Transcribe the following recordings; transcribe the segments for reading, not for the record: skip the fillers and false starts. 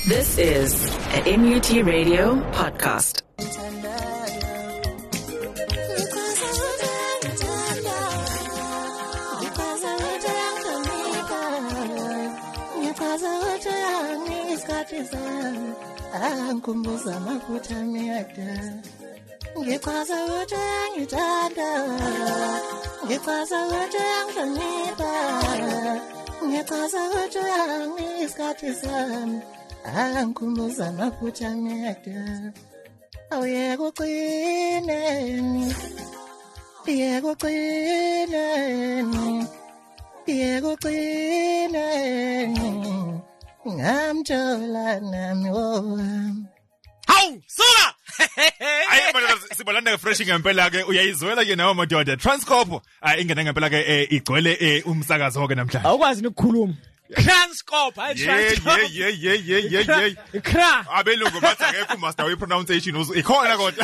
This is a MUT Radio podcast. Angikhumbuza amaphutha amiyada ngichaza ukuthi ngithanda ngichaza ukuthi ngihlonipha ngichaza ukuthi ngisikhathi sami angikhumbuza amaphutha amiyada awuyeke ucineni yeke ucineni yeke ucineni ngamthola nami Hawu suka Ayi manje sibalanda fresh ngempela ke uyayizwela ke nawo madoda Transcorp ingena ngempela ke igcwele umsakazo ke namhlanje Awukwazi ukukhuluma Transcorp hayi Transcorp yeah ikra abelungu bathi akekho master we pronunciation ikhona kodwa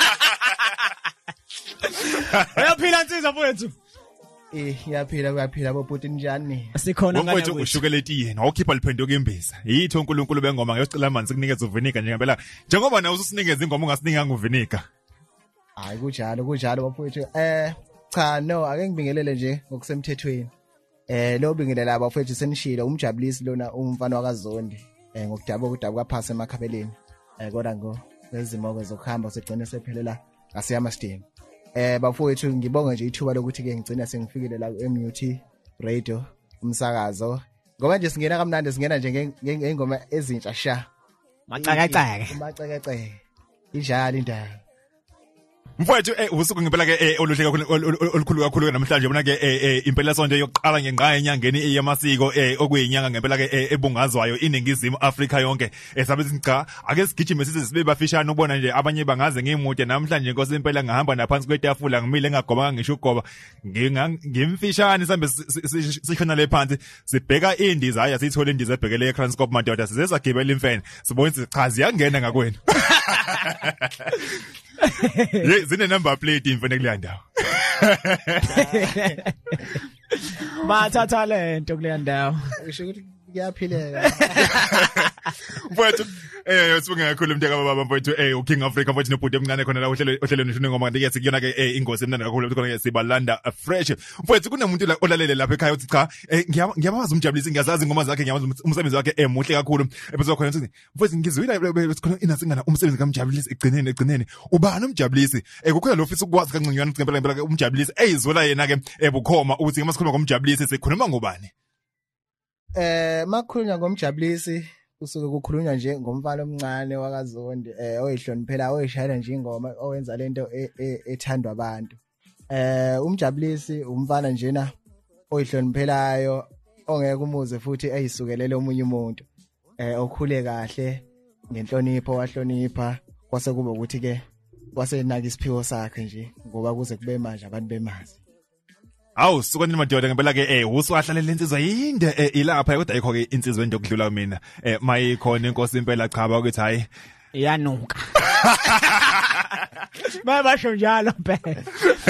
Uyaphila insizwa mfowethu Yaphila bobhuti njani Sikhona ngana wethu ushukeleti yena awukhipha liphenduka imbisa yitho uNkulunkulu bengoma ngiyocela amanzi kunikeza uvinika nje ngempela njengoba nawe ususinikeza ingoma ungasinikanga uvinika hayi kunjalo bafowethu cha no ake ngibingelele nje ngokusemthethweni lo bingelela bafowethu senishilo umjabulisi lona umfana wakaZondi ngokudaba kaphasa emakhabeleni kodwa ngo lezimo zokuhamba segcine sephelela ngasiyama steam bafowethu ngibonga nje ithuba lokuthi ke ngicina sengifikile la ku MUT Radio umsakazo ngoba nje singena kamnandi singena nje ngengoma ezintsha sha macakacaka injalo indaba mfowethu usuku ngempela ke oluhle olukhulu kakhulu namhlanje bona ke impela sonke yokuqala ngenqa enyangeni eyamasiko okuyinyanga ngempela ke ebungazwayo iningizimu Afrika yonke sabe sincha ake sigijime size sibe bafishana ubona nje abanye bangaze ngemude namhlanje inkosi impela ngahamba naphansi kwetafula ngimile ngagoma ngisho ukugoma ngimfishane sambe sikhona le phansi sibheka indiza haya sithola indiza ebhekele eTranscorp madoda size sagibela imfene sibona ukuthi cha ziyangena ngakwenu zine number plate imfene kuleya ndawo Bathatha lento kuleya ndawo usho ukuthi kuyaphileka mfowethu sibonge kakhulu umntaka baba mfowethu uKing Africa mfowethu nobhuti emncane khona la ohlelweni shini ngoma ngeke sikuyona ke ingozi emnandi kakhulu khona ke sibalanda fresh mfowethu kunomuntu la olalele lapha ekhaya uthi cha ngiyabaza umjabulisi ngiyazazi ngoma zakhe ngiyabaza umsebenzi wakhe muhle kakhulu ebese khona ukuthi mfowethu ngizwile khona inasingana umsebenzi kamjabulisi egcineni ubani umjabulisi kukhona lo ofisa ukwazi kancanyana ukuthi ngempela ke umjabulisi eyizwela yena ke ebukhoma ukuthi ngimasikhuluma ngomjabulisi sikhuluma ngobani makhulunywa ngomjabulisi usuke kukhulunywa nje ngomfana omncane wakaZondi oyihloniphela oyishayela nje ingoma owenza lento ethandwa abantu umjabulisi umfana njena oyihloniphelayo ongeke umuze futhi eyisukelele omunye umuntu okhule kahle ngenhlonipho wahlonipha kwase kube ukuthi ke wasenaka isiphiwo sakhe nje ngoba kuze kube manje abantu bemazi Awu sukweni madoda ngempela ke usuwahlalela insizwa yinde ilapha kodwa ayikho ke insizwa into okudlula mina mayikhona inkosi impela chaba ukuthi hayi iyanuka Bayasho njalo phela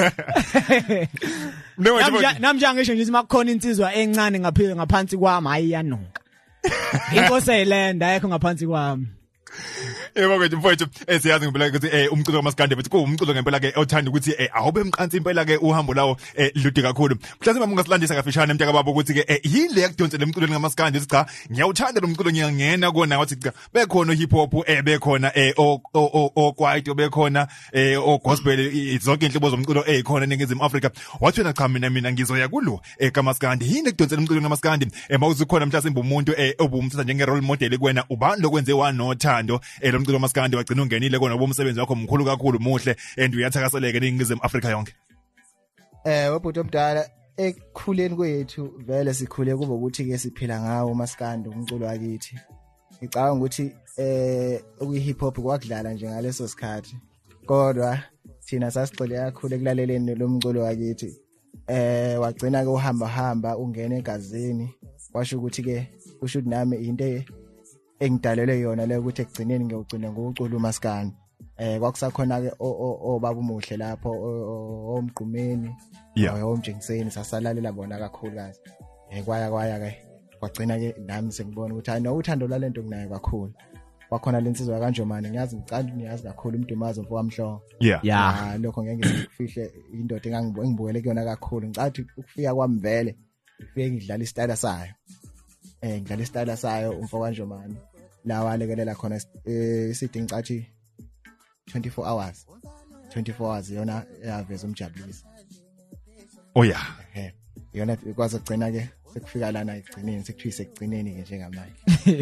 Namjanga ngisho ngithi makukhona insizwa encane ngaphile ngaphansi kwami hayi iyanuka Inkosi eyilenda ayikho ngaphansi kwami Yebo mfowethu siyazi ngempela ukuthi umculo kaMaskandi futhi kuwumculo ngempela ke othanda ukuthi awube emqansi impela ke uhambo lawo lude kakhulu mhlawumbe mungasilandisa kafishane emntaka baba ukuthi ke yile yakudonsela emculweni kaMaskandi ukuthi cha ngiyawuthanda lo mculo ngiyangena kona wathi cha bekhona hip hop bekhona o kwaito bekhona o gospel zonke inhlobo zomculo ezikhona eNingizimu Afrika wathi wena cha mina ngizoya kulo kaMaskandi yini ekudonsela emculweni kaMaskandi mawuzikhona mhlawumbe umuntu obumthatha njenge role model kuwena ubani lokwenze wanothando umculo kaMaskandi wagcina ungenile kona bomsebenzi wakho mkhulu kakhulu muhle and uyathakaseleka eNingizimu Afrika yonke webhuti omdala ekukhuleni kwethu vele sikhule kube ukuthi ke siphila ngawo uMaskandi umculo wakithi ngicabanga ukuthi okuyi hip hop kwakudlala nje ngaleso sikhathi kodwa thina sasigxile kakhulu ekulaleleni lo mculo wakithi wagcina ke uhamba ungena egazini washo ukuthi ke kusho ukuthi nami into engidalelwe yona le ukuthi ekugcineni ngiyogcina ngokucula uMaskandi kwakusakhona ke obaba umuhle lapho omgqumeni omjengiseni sasalalela bona kakhulukazi kwaya ke kwagcina ke nami sengibona ukuthi hayi no uthando lwalento kunayo kakhulu kwakhona lensizwa kanjomane ngiyazi ngicela niyazi kakhulu uMdumazo mfowamhlo yeah lokho ngeke ngikufihle indoda engibukele kuyona kakhulu ngicathi ukufika kwami vele ufike ngidlala istyle sayo ngidlala istyle sayo umfokanjomane la walekelela khona isidinga ngicathi 24 hours yona yaveza umjabulisi oh yeah yona ikwazi ukugcina ke sekufika lana ekugcineni sekuthiwa ekugcineni ke njengamanje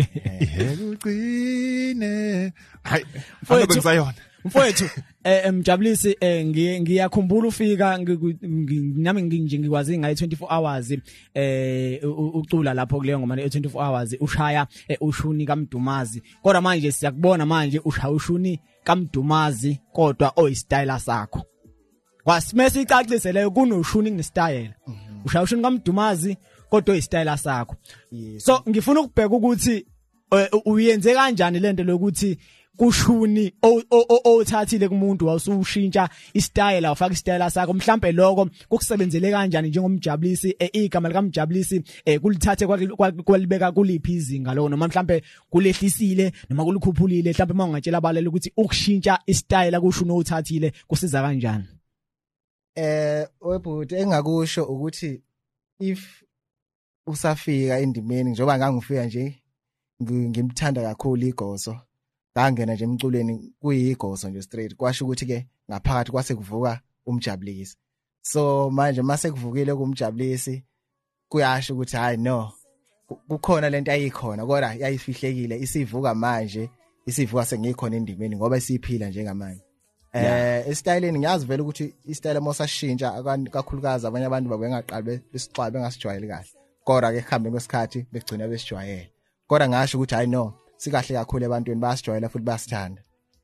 ugcine hayi mfowethu ngisayona mfowethu mjabulisi ngiyakhumbula ufika nami nje ngikwazi ngayi 24 hours ucula lapho kuleyo ngoma 24 hours ushaya ushuni kaMdumazi kodwa manje siyakubona manje ushaya ushuni kaMdumazi kodwa oyistyle sakho kwasimese icacise leyo kunoshuni nestyle ushaya ushuni kaMdumazi kodwa oyistyle sakho so ngifuna ukubheka ukuthi uyenze kanjani lento lokuthi kushuni othathile kumuntu wawusushintsha istyle awufaka istyle sakho mhlambe lokho kukusebenzele kanjani njengomjabulisi igama likaMjabulisi kulithathe kwalibeka kuliphi izinga lo noma mhlambe kulehlisile noma kulikhuphulile mhlambe mawungatshela abalele ukuthi ukushintsha istyle kushuni othathile kusiza kanjani webhuti engakusho ukuthi if usafika endimeni njoba ngangifika nje ngimthanda kakhulu igoso ngangena nje emculweni kuyigoso nje straight kwasho ukuthi ke ngaphakathi kwase kuvuka umjabulisi so manje mase kuvukile kumjabulisi kuyasho ukuthi hayi no kukhona lento ayikhona kodwa yayifihlekile isivuka manje isivuka sengikhona endimeni ngoba isiphila njengamanje estyleni ngiyazi vele ukuthi istyle mosashintsha kakhulukazi abanye abantu babengaqali besixwaye bengasijwayeli kahle kodwa ke kuhambe kwesikhathi begcina besijwayele kodwa ngasho ukuthi hayi no sikahle kakhulu ebantwini bayasijwayela futhi bayasithanda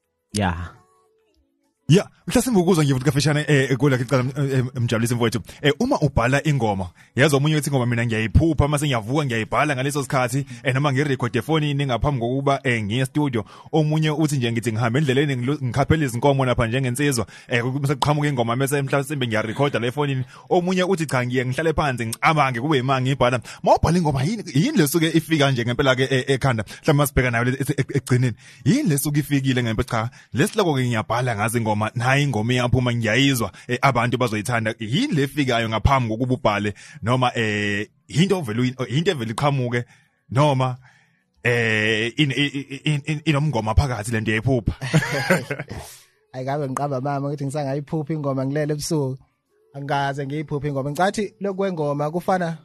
yeah mhlasimbe ukuzwa nje ukuthi kafishane egola kicala Mjabulisi mfowethu uma ubhala ingoma yazi omunye uthi ingoma mina ngiyayiphupha mase ngiyavuka ngiyayibhala ngaleso sikhathi noma ngirecord efonini ngaphambi kokuba ngiye studio omunye uthi nje ngithi ngihamba endleleni ngikhaphela izinkomo lapha njengensizwa bese kuqhamuka ingoma mase mhlasimbe ngiyarecorda la efonini omunye uthi cha ngiye ngihlale phansi ngicabange kube imanga ngibhala mawubhala ingoma yini lesuke ifika nje ngempela ke ekhanda mhlawumbe masibheka nayo ekugcineni yini lesuke ifikile ngempela cha lesiloko ke ngiyabhala ngazi ingoma nayi ingoma iyaphuma ngiyayizwa abantu bazoyithanda yini lefikayo ngaphambi kokuba ubhale noma into evela iqhamuke noma inomngoma phakathi lento yayiphupha ayikabe ngiqamba mama ukuthi ngisangayiphupha ingoma ngilele ebusuku angaze ngiyiphuphe ingoma ngicathi lokwengoma kufana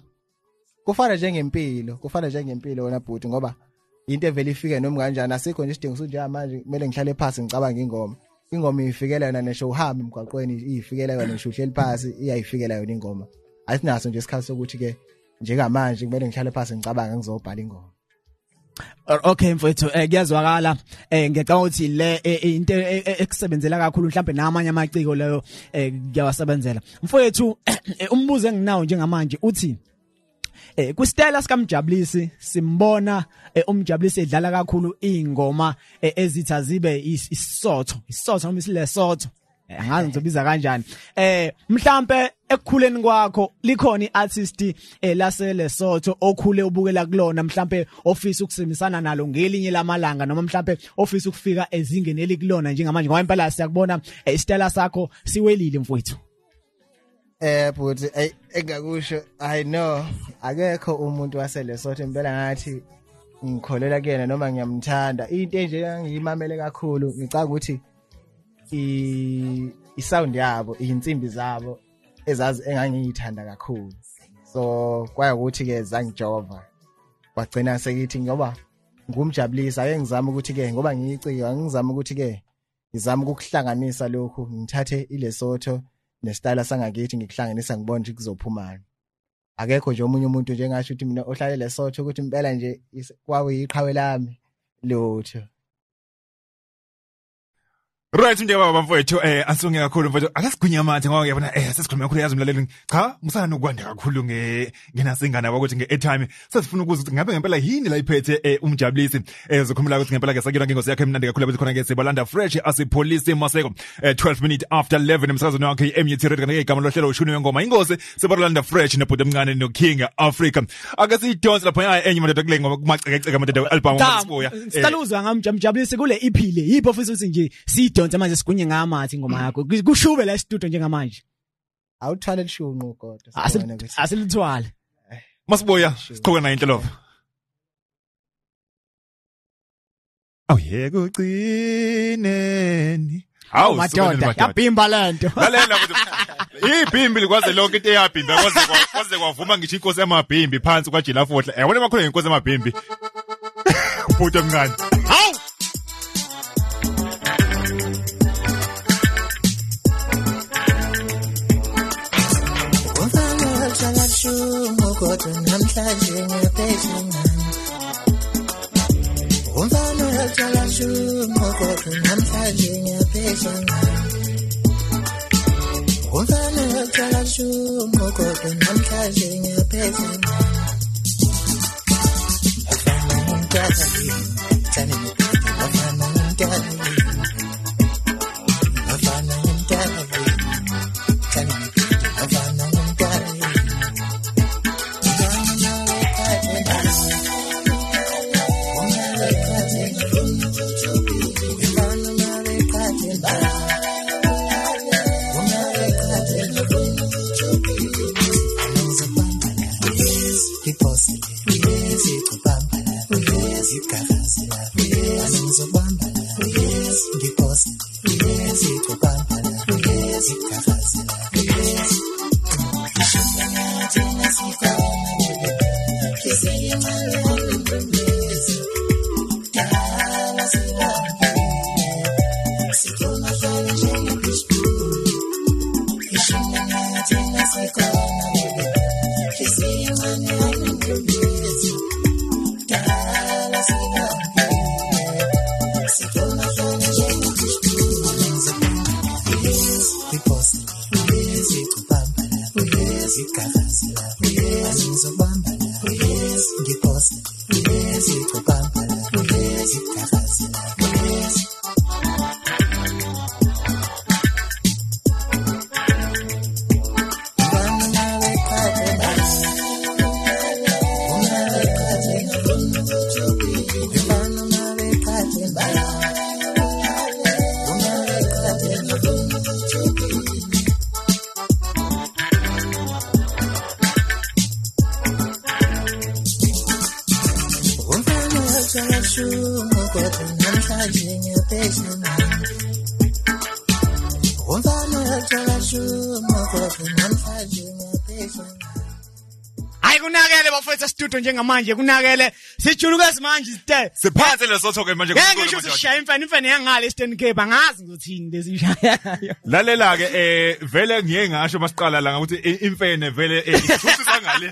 njengempilo wena bhuti ngoba into evela ifike noma kanjani asikho nje isidingo sokuthi manje kumele ngihlale phansi ngicabanga ingoma ifikela yona nesho uhamba emgwaqweni iyifikela yona nesho uhleli phansi iyayifikela yona ingoma asinaso nje isikhathi sokuthi ke njengamanje kumele ngihlale phansi ngicabanga ngizobhala ingoma okay mfowethu kuyazwakala ngicabanga ukuthi le into ekusebenzela kakhulu mhlambe namanye amaciko leyo kuyawasebenzela mfowethu umbuzo enginawo njengamanje uthi kustyle sikaMjabulisi simbona umjabulisi edlala kakhulu ingoma ezitha zibe isisotho noma isilesotho angazi ngizobiza kanjani mhlambe ekukhuleni kwakho likhona iartist lase Lesotho okhule ubukela kulona mhlambe ofisa ukusemisana nalo ngelinye lamalanga noma mhlambe ofisa ukufika ezingeni elikulona njengamanje ngoba impela siyakubona istyle sakho siwelile mfowethu but engakusho I know akekho umuntu waseLesotho impela ngathi ngikholela kuyena noma ngiyamthanda into nje ngiyimamele kakhulu ngicaka ukuthi isound yabo insimbi zabo ezazi engangiyithanda kakhulu so kwaya ukuthi ke zangijova wagcina sekithi ngoba ngumjabulisi ake ngizama ukuthi ke ngoba ngiyicika ngizama ukuthi ke ngizama ukuhlanganisa lokhu ngithathe iLesotho nestyle sangakithi ngikuhlanganisa ngibona ukuthi kuzophumana akekho nje omunye umuntu njengasho ukuthi mina ohlale Lesotho ukuthi impela nje kwawe iqhawe lami lutho Right nje baba mfowethu asonge kakhulu mfowethu akasigwinya amathe ngoba uyabona sesikhuluma kakhulu yazi umlaleli cha musana ukwanda kakhulu ngenasingana ukuthi ngeairtime sesifuna ukuthi ngabe ngempela yini la iphethe umjabulisi zokhuluma ukuthi ngempela ke sakira ngengosi yakhe emnandi kakhulu bethi khona ke sibalanda fresh asipolice Maseko 12 minutes after 11 emsakazweni wakhe eMUT Radio kanike igama lohlelo ushuni wengoma ingozi sibalanda fresh nebhuti emncane no King Africa ake sidonse lapha enye madoda kule ngoma kumacekeceka madoda album ngasibuya sitaluzwa ngamjabulisi kule iphile yipho futhi uthi nje donse manje sigunye ngamathi ingoma yakho kushube la studio njengamanje awuthwale lishunqu kodwa asilithwale masibuya siqhoke na inhlelo awuyeke ucineni hawu madoda yabhimba lento lalela ibhimbi likwaze lonke into eyabhimba kwaze kwavuma ngisho inkosi yamabhimbi phansi kwaJila Fohla yabona makhulu ngenkosi yamabhimbi ubhuti omncane hawu Kodwa namhlanje ngiyabhekana umfana uyathola shumo kodwa namhlanje ngiyabhekana umfana uyathola shumo kodwa namhlanje ngiyabhekana afana ngintali tani afana ngintali afana ngintali tani afana ngintali Kunakele bafethu studio njengamanje kunakele sijuluka manje site siphathe lesotho ke manje ngeke sishaya imfene yangale Eastern Cape angazi ngothini lesishayayo lalela ke vele ngiye ngasho masiqala la ukuthi imfene vele ithusisa ngale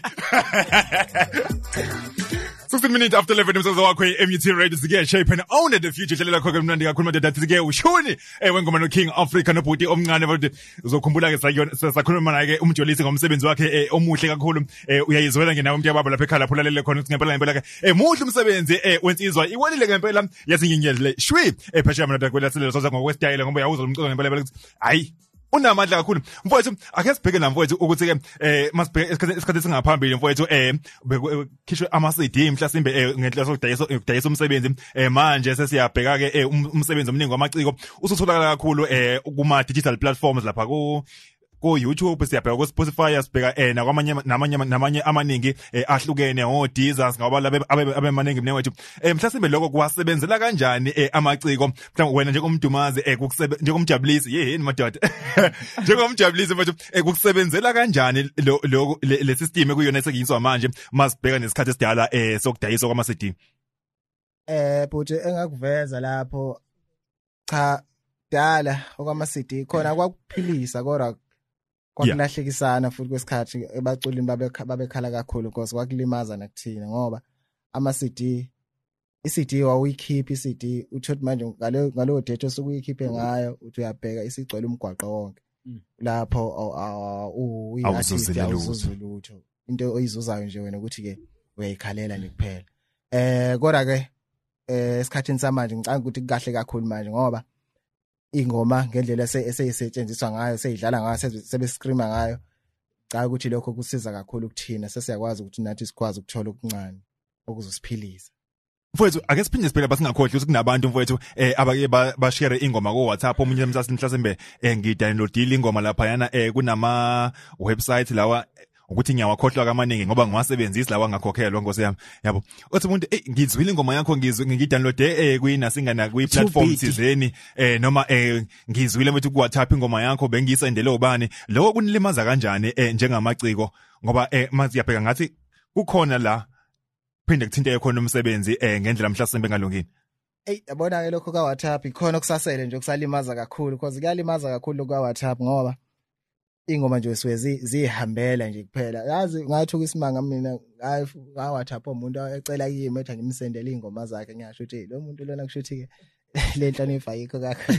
15 minutes after 11 umsakazo wakho eMUT Radio sike shape and own the future hlelela khona mnandi kakhulu madoda sike ushuni wengoma no King Africa nobhuti omncane futhi uzokhumbula ke sakhuluma naye ke umjolisi ngomsebenzi wakhe omuhle kakhulu uyayizwela ngenawo umuntu yababa lapha ekhaya lapho lalele khona ukuthi ngempela ke muhle umsebenzi wensizwa iwelile ngempela yasinyinyezile shwi phesheya madoda kwelaselelo soza ngokwestyle ngoba uyawuzwa umculo ngempela ukuthi hayi unamandla kakhulu mfowethu ake sibheke la mfowethu ukuthi ke masibheke isikhathi singaphambili mfowethu khishwe ama CD mhlasimbe ngenhloso ukudayisa umsebenzi manje sesiyabheka ke umsebenzi omningi wamaciko usutholakala kakhulu kuma digital platforms lapha ku YouTube siyabheka ku Spotify sibheka namanye amaningi ahlukene Deezer ngaba abemaningi mnewethu mhlasimbe lokho kuwasebenzela kanjani amaciko mhlawumbe wena njengomdumazi njengomjabulisi yini madoda njengomjabulisi mfethu kukusebenzela kanjani lo le system ekuyona esekiyinswa manje masibheka nesikhathi esidala sokudayisa kwama CD but engakuveza lapho cha dala okwama CD khona kwakuphilisa kodwa kwakulahlekisana futhi kwesikhathi ebaculini babekhala kakhulu because kwakulimaza nakuthina ngoba ama CD iCD wawuyikhipha iCD uthothi manje ngalo date osukuyikhiphe ngayo uthi uyabheka isigcwele umgwaqo wonke lapho uyi-artist awuzuzulutho into oyizuzayo nje wena ukuthi ke uyayikhalela nje kuphela kodwa ke esikhathini samanje ngicanga ukuthi kahle kakhulu manje ngoba ingoma ngendlela eseyisetshenziswa ngayo seyidlala ngayo sebescreama ngayo cha ukuthi lokho kusiza kakhulu kuthina sesiyakwazi ukuthi nathi sikwazi ukuthola okuncane okuzosiphilisa mfowethu ake siphinde siphela basingakhohle ukuthi kunabantu mfowethu abake bashare ingoma ko WhatsApp omunye mhlasimbe ngidownloadile ingoma lapha yana kunama website lawa ukuthi ngiyawakhohlwa kamaningi ngoba ngiwasebenzisi lawa ngakhokhelwa Nkosi yami yabo uthi umuntu ngizwile ingoma yakho ngidownloade kuyinasingana kwi platform thizeni noma ngizwile ukuthi ku WhatsApp ingoma yakho bengiyisendele ubani lokho kunilimaza kanjani njengamaciko ngoba manje yabheka ngathi kukhona la phinde kuthinte khona umsebenzi ngendlela mhlasimbe ngalungini yabona ke lokho ka WhatsApp ikhona kusasele nje kusalimaza kakhulu because kuyalimaza kakhulu kwa WhatsApp ngoba ingoma nje siwezi zihambela nje kuphela yazi ngathi ukusimanga mina ka WhatsApp umuntu ecela kimi ethi ngimsendele ingoma zakhe ngiyasho ukuthi lo muntu lona kushuthi ke le nhlanifa yikho kakhulu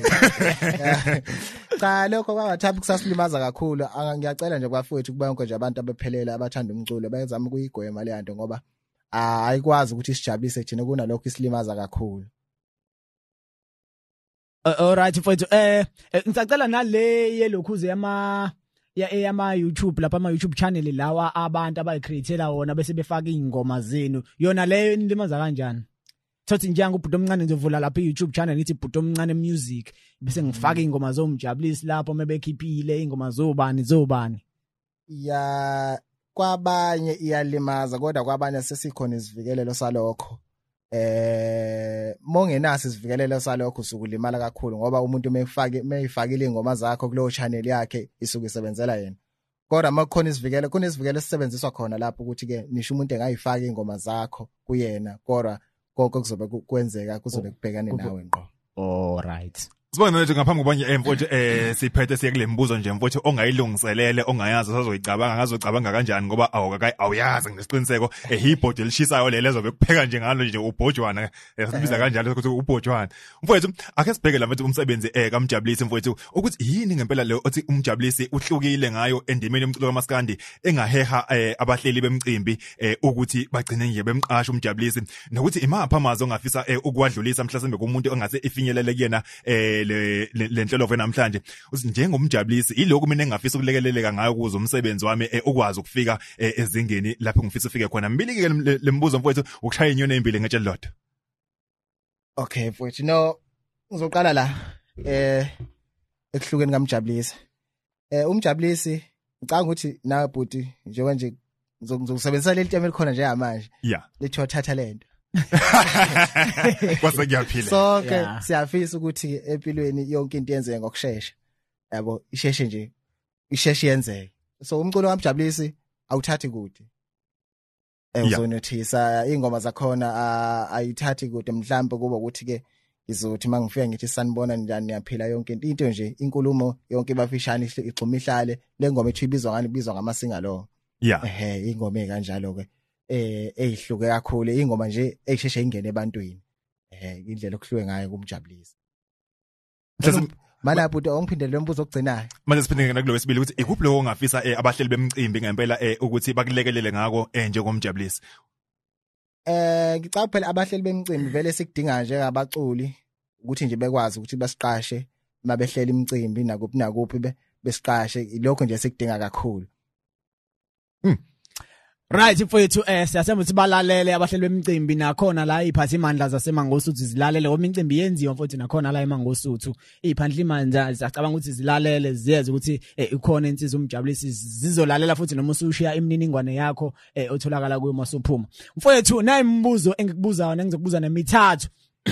cha lokho kwa WhatsApp kusasilimaza kakhulu ngiyacela nje kwafowethu kuba yonke nje abantu abephelele abathanda umculo bayezama ukuyigwema le nto ngoba ayikwazi ukuthi sijabulise thina kunalokho isilimaza kakhulu alright mfowethu ngicacela nale yelokhuze yama YouTube lapha ama YouTube channel lawa abantu abayicreatela wona bese befaka ingoma zenu yona leyo inilimaza kanjani thothi njenge ubhudo omncane ngizovula lapha iYouTube channel ngithi ubhudo omncane music bese ngifaka ingoma zomjabulisi lapho mebekhiphile ingoma zobani ya kwabanye iyalimaza kodwa kwabanye sesikhona isivikelelo salokho mongenasi isivikelelo salokho usukulimala kakhulu ngoba umuntu meyifakile ingoma zakho kulo channel yakhe isuke isebenzela yena kodwa makukhona isivikelo kunesivikelo sisebenziswa khona lapho ukuthi ke nisho umuntu engayifaka ingoma zakho kuyena kodwa konke kuzobe kwenzeka kuzobe kubhekane nawe ngqo alright Sibona nje ngaphambi kobanye mfowethu siphethe siye kule mbuzo nje mfowethu ongayilungiselele ongayazi sazoyicabanga ngazocabanga kanjani ngoba awuyazi nesiqiniseko ibhodi elishisayo lelo zobe kupheka nje ngalo nje ubhojwana sibiza kanjalo ukuthi ubhojwana mfowethu ake sibheke la mfowethu umsebenzi kaMjabulisi mfowethu ukuthi yini ngempela le othi uMjabulisi uhlukile ngayo endimeni yomculo kaMaskandi engaheha abahleli bemcimbi ukuthi bagcine nje bemqasha uMjabulisi nokuthi imapha amazo ongafisa ukwadlulisa mhlasimbe kumuntu ongase ifinyelele kuyena le nhlelo namhlanje uthi njengomjabulisi iloko mina engafisa ukulekeleleka ngayo kuzo umsebenzi wami ukwazi ukufika ezingeni lapho ngifisa ufike khona mbili ke lembuzo mfowethu ukushaya inyoni ezimbili ngetshe lodwa okay mfowethu no ngizoqala la ekuhlukeni kaMjabulisi uMjabulisi ngicanga ukuthi nawe bhuti njengoba nje ngizosebenzisa le tema elikhona nje manje lethi wathatha lento kwase kuyaphila sonke siyafisa ukuthi empilweni yonke into yenzeke ngokusheshsha yabo isheshe nje isheshe yenzeke so umculo kaMjabulisi awuthathi kude uzonothisa ingoma zakhona ayithathi kude mhlawumbe kuba ukuthi ke izothi mangifika ngithi sanibona njani yaphila yonke into nje inkulumo yonke bafishane igxuma ihlale lengoma ethi ibizwa ngani ibizwa ngamasinga lo ingoma ekanjalo ke eyihluke kakhulu ingoma nje esheshe ingene ebantwini indlela okuhluke ngayo kuMjabulisi mala bhuti ongiphindele lo mbuzo ogcinayo manje siphinde ngena kulo wesibili ukuthi ikuphi lo ongafisa abahleli bemcimbi ngempela ukuthi bakulekelele ngako njengoMjabulisi ngicabanga phela abahleli bemcimbi vele sikudinga nje ngabaculi ukuthi nje bekwazi ukuthi basiqashe mabehlela imicimbi nakuphi besiqashe ilokho nje sikudinga kakhulu right mfowethu siyasema ukuthi balalele abahleli bemicimbi nakhona la iphatha imandla zaseMangosuthu zilalele ngoba imicimbi yenziwa mfowethu nakhona la eMangosuthu iphandla imandla siyacabanga ukuthi zilalele ziyeza ukuthi ikhona insizwa uMjabulisi zizolalela futhi noma usushiya imininingwane yakho otholakala kuyo masuphuma mfowethu nayi imibuzo engikubuzayo nengizokubuza nemithathu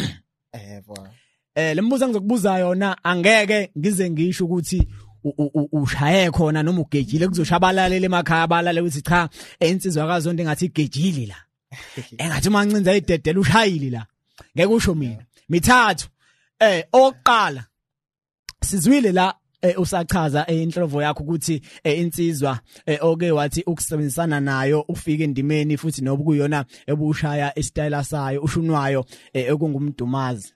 lembuzo engizokubuza yona angeke ngize ngisho ukuthi ushaye khona noma ugejile kuzoshabalalele emakhaya abalale ukuthi cha insizwa kaZonke engathi igejile la engathi mancinza idedela ushayile la ngeke usho mina mithathu oqala sizwile la usachaza inhlovo yakho ukuthi insizwa oke wathi ukusebenzisana nayo ufike endimeni futhi nobukuyona ebushaya istyle sayo ushunwayo ekungumdumazi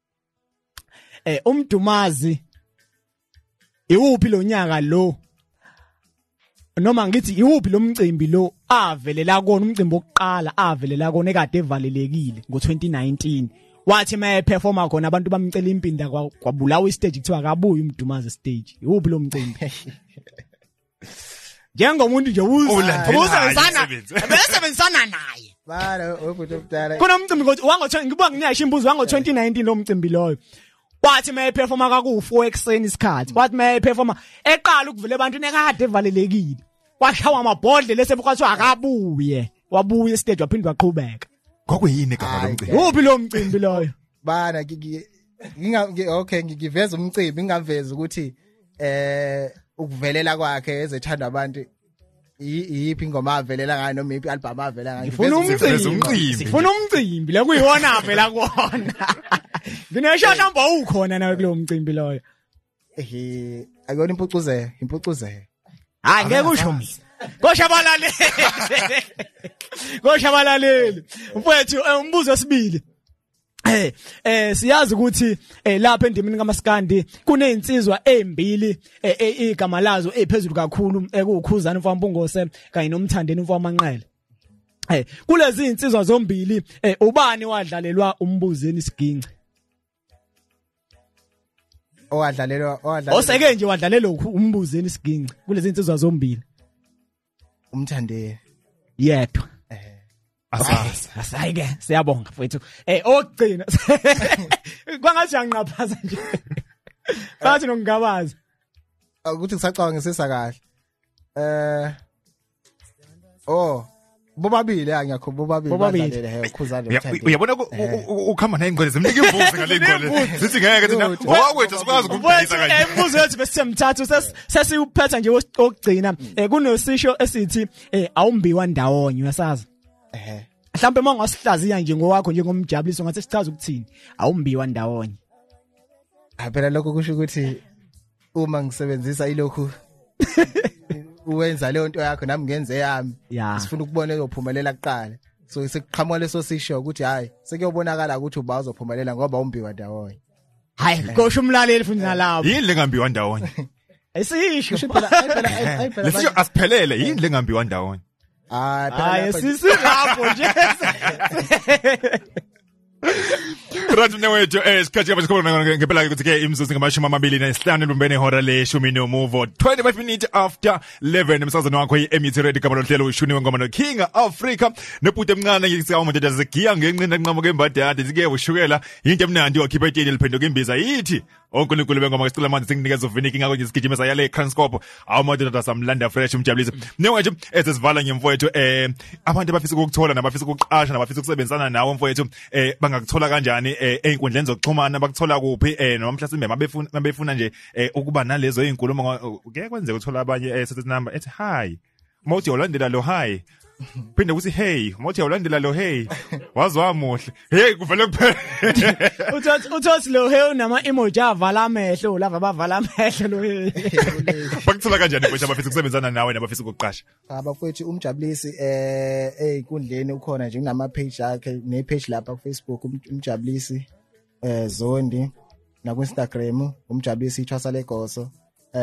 umdumazi iwuphi lo nyaka lo noma ngithi iwuphi lo mcimbi lo avelela kona umcimbi wokuqala avelela kona ekade evalelekile ngo2019 wathi maye performa khona abantu bamcela impinda kwabulawa istage kuthiwa akabuyi umdumazi stage iwuphi lo mcimbi njengomuntu nje ubusebenzisana naye bana ubhuti omdala kuna umcimbi ngibuka ngiyasho imbuzo wango2019 lo mcimbi loyo wathi maye performa kaku4 ekseni isikhathi wathi maye performa eqala ukuvela abantu nekade evalelekile washawa amabhodle lesebukwathi akabuye wabuye stage waphinde waqhubeka kwakuyini igama lomcimbi uphi lo mcimbi loyo bana okay ngiveza umcimbi ngingaveza ukuthi ukuvelela kwakhe ezethanda abantu yiphi ingoma avelela ngayo noma yiphi album avela ngayo ngifuna umcimbi la kuyiwona avela kuona nginesho namba ukhona nawe kulo mcimbi loyo akuyona impucuzeko hayi ngeke usho mina Koshabalaleli mfowethu umbuzo wesibili siyazi ukuthi lapha endimini kaMaskandi kunezinsizwa ezimbili igama lazo eziphezulu kakhulu ekukhuzana mfambungose kanye nomthandeni mfamanqele kulezi insizwa zombili ubani wadlalelwa umbuzeni siginci owadlalelwa oseke nje wadlalelwa umbuzeni siginci kulezi insizwa zombili umthandeni yedwa asayike siyabonga mfowethu okugcina kwangathi yanqaphaza nje bathi nokungabaza ukuthi ngisacabangisisa kahle bobabili ngiyakhuba bobabili ukhuzana uyabona ukhamba nayingqole zimnika imvuzo ngale ingqole sithi ngeke thina okwethu sikwazi ukuphisa kanje imvuzo yethu besemthathu sesiyuphetha nje okugcina kunosisho esithi awumbiwa ndawonye uyasazi mhlambe mangasihlaziya nje ngowakho njengomjabuliso ngathi sichaza ukuthini awumbiwa ndawonye phela lokho kusho ukuthi uma ngisebenzisa ilokhu uwenza leyo nto yakho nami ngenze yami sifuna ukubona ezophumelela kuqala so sekuqhamuka leso sisho ukuthi hayi sekuyobonakala ukuthi uba uzophumelela ngoba umbiwa ndawonye hayi kosho umlaleli futhi nalapho yini lengambiwa ndawonye esisho phela lesisho asiphelele yini lengambiwa ndawonye hayi sisilapho nje Right nawethu isikhathi abasikhona ngempela ukuthi ke imzuzu ngamashumi 25 lumbene ihora le10 nomuvo 25 minutes after 11 emsazweni wakho iMT Radio kamalo hlelo ushuni wengoma no King Africa nebhuti emncane ngisiyawo manje dazigiya ngenqina nqamuke embadade sike ushukela into emnandi wakhipha itini liphenduka imbiza yithi onkulunkulu bengoma ngesicela manje singinikeza uviniki ngakho nje sigijimisa yale Transcorp awumadodana samlanda fresh umjabulisi newethu esesivala ngemfowethu abantu abafisa ukuthola nabafisa ukuqasha nabafisa ukusebenzana nawe mfowethu bangakuthola kanjani einkundleni zokuxhumana bakuthola kuphi noma mhlasimbe mabefuna nje ukuba nalezo izinkulumo ngeke kwenzeke uthola abanye set number ethi hi mawuthi ulandela lo hi phinde uthi hey mawuthi ulandela lo hey wazwa muhle hey kuvele kuphela uthi lo hey nama emoji avala amehlo lava bavala amehlo lo hey bakuthola kanjani mfowethu abafisa ukusebenzana nawe nabafisa ukuqasha abafowethu umjabulisi einkundleni ukhona nje kunama page yakhe ne page lapha ku Facebook umjabulisi Zondi na ku Instagram umjabulisi ithwasa legoso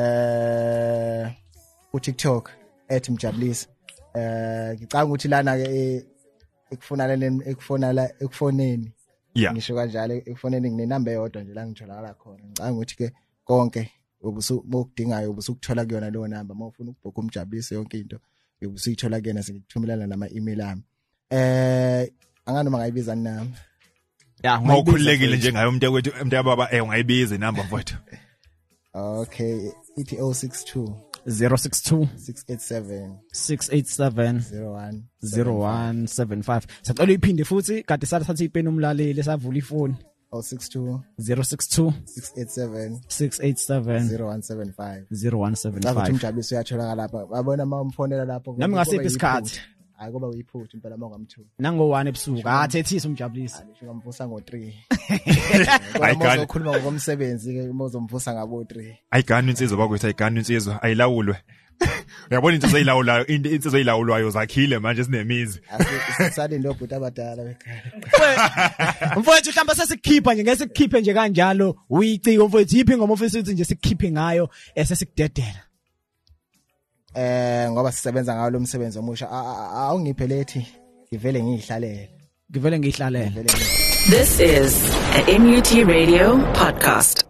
ku TikTok @mjabulisi ngicanga ukuthi lana ke ekufoneni ngisho kanjalo ekufoneni nginenamba eyodwa nje la ngitholakala khona ngicanga ukuthi ke konke obusukudingayo ubusukuthola kuyona leyo namba mawufuna ukubhokha umjabulisi yonke into ubusuyithola kuyena sengithumelela nama email ami anganoma ngayibiza nami mawukhulekile njengayo umuntu yababa ungayibiza inamba mfowethu okay ithi 062 687 0175 sacela uyiphinde futhi kade sathatha ipeni umlaleli savula ifoni 062 687 0175 0175 umjabulisi uyatholakala lapha babona mawumfonela lapho nami ngasiphi isikhathi hayi kuba uyiphutha impela mongamthula nango 1 ebusuku athethisa umjabulisi ngisho ngamvusa ngo3 Ayigani. ukhuluma ngokomsebenzi ke mozomvusa ngabo 3 ayigani insizwa bakwethu ayigani insizwa ayilawulwe uyabona insizwa eyilawulayo insizwa eyilawulwayo zakhile manje sinemizi asisalinde obhuti abadala bekhaya mfowethu mhlamba sesikhipha nje ngeke sikhiphe nje kanjalo uyiciko mfowethu yiphi ngoma ofisa ukuthi nje sikhiphe ngayo esesikudedela ngoba sisebenza ngawo lo msebenzi omusha awungiphe lethi ngivele ngihlalele ngivele ngihlalele This is a MUT Radio podcast.